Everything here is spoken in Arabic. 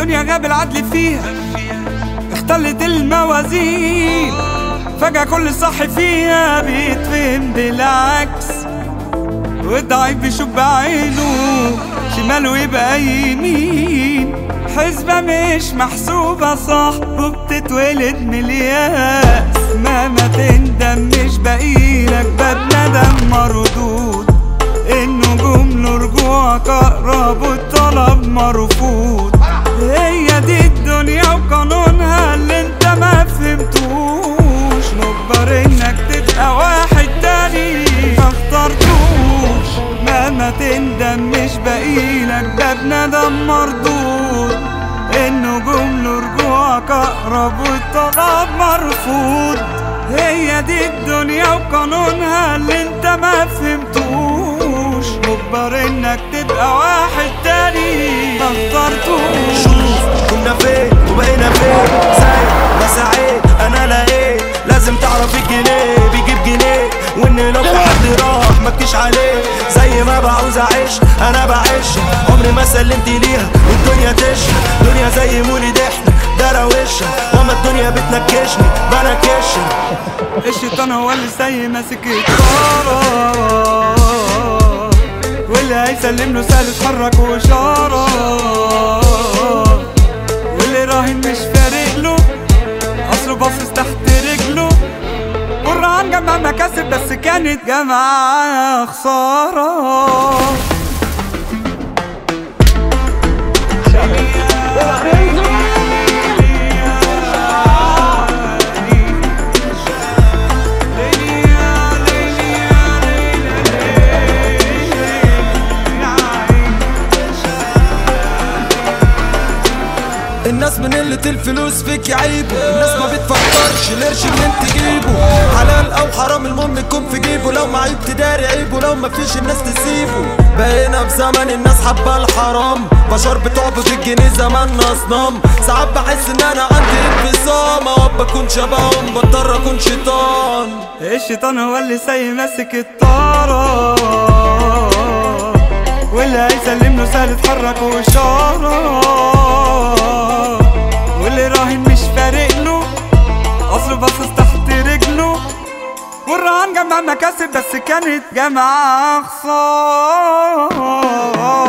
الدنيا غاب العدل فيها، اختلت الموازين، فجأة كل الصح فيها بيتفهم بالعكس، والضعيف بيشوف بعينه شماله يبقى يمين. حسبة مش محسوبة صح وبتتولد من الياس، مهما تندم مش باقيلك باب ندم مردود، النجوم له رجوعك أقرب والطلب مرفوض. هي دي الدنيا وقانونها اللي انت ما فهمتوش، مجبر انك تبقى واحد تاني ما اخترتوش، مهما تندم مش باقيلك باب ندم مردود، النجوم له رجوعك أقرب والطلب مرفوض. هي دي الدنيا وقانونها اللي انت ما فهمتوش، مجبر انك تبقى واحد تاني ما اخترتوش. شوف كنا فين وبقينا فين، زي ما سعيت انا لقيت لازم تعرف الجنيه بيجيب جنيه، وان لو في حد راح مبكيش عليه، زي ما بعوز اعيش انا بعيش، عمري ما سلمت ليها والدنيا تشهد، دنيا زي مولد احنا دروشها، وما الدنيا بتنكشني بنكشها. الشيطان هو اللي زي ماسك الطارة، واللي هيسلم له سهل اتحرك واشارة، واللي راهن مش فارق له اصله باصص تحت رجله، والرهان جمع مكاسب بس كانت جمعة خسارة. الناس من قلة الفلوس فيك يعيبوا، الناس ما بتفكرش القرش اللي انت تجيبه، حلال او حرام المهم يكون في جيبه، لو معيب تداري عيبه، لو مفيش الناس تسيبه. بقينا في زمن الناس حابة الحرام، بشر بتعبد الجنيه زماننا اصنام، ساعات بحس ان انا عندي انفصام، اوقات بكون شبههم بضطر اكون شيطان. الشيطان هو اللي زي ماسك الطارة، واللي هيسلم له سهل اتحرك واشارة، واللي راهن مش فارق له اصله باصص تحت رجله، والرهان جمع مكاسب بس كانت جمعة خسارة.